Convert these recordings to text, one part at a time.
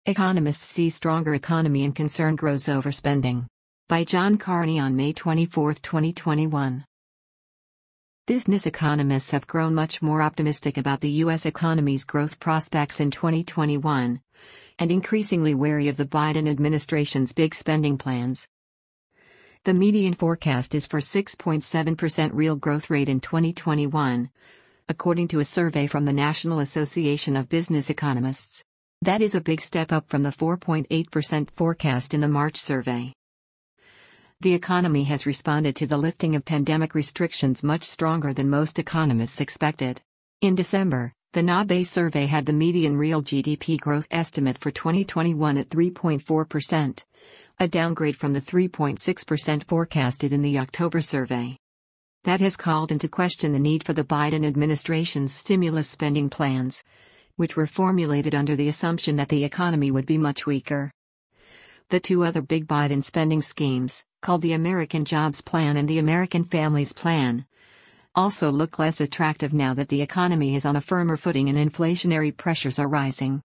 Economists see stronger economy and concern grows overspending. By John Carney on May 24, 2021. Business economists have grown much more optimistic about the U.S. economy's growth prospects in 2021, and increasingly wary of the Biden administration's big spending plans. The median forecast is for 6.7% real growth rate in 2021, according to a survey from the National Association of Business Economists. That is a big step up from the 4.8% forecast in the March survey. The economy has responded to the lifting of pandemic restrictions much stronger than most economists expected. In December, the NABE survey had the median real GDP growth estimate for 2021 at 3.4%, a downgrade from the 3.6% forecasted in the October survey. That has called into question the need for the Biden administration's stimulus spending plans, which were formulated under the assumption that the economy would be much weaker. The two other big Biden spending schemes, called the American Jobs Plan and the American Families Plan, also look less attractive now that the economy is on a firmer footing and inflationary pressures are rising.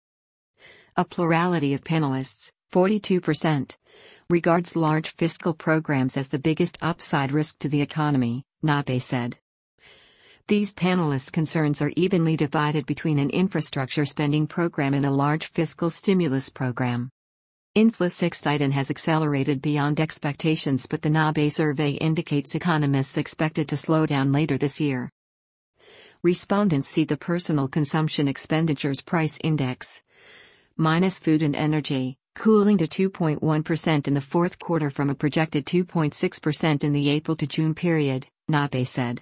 A plurality of panelists, 42%, regards large fiscal programs as the biggest upside risk to the economy, NABE said. These panelists' concerns are evenly divided between an infrastructure spending program and a large fiscal stimulus program. Inflation has accelerated beyond expectations, but the NABE survey indicates economists expect it to slow down later this year. Respondents see the Personal Consumption Expenditures Price Index, minus food and energy, cooling to 2.1% in the fourth quarter from a projected 2.6% in the April to June period, NABE said.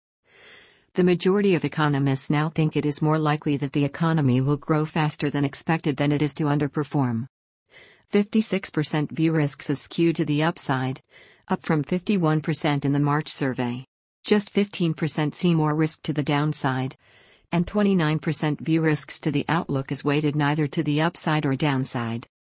The majority of economists now think it is more likely that the economy will grow faster than expected than it is to underperform. 56% view risks as skewed to the upside, up from 51% in the March survey. Just 15% see more risk to the downside, and 29% view risks to the outlook as weighted neither to the upside or downside.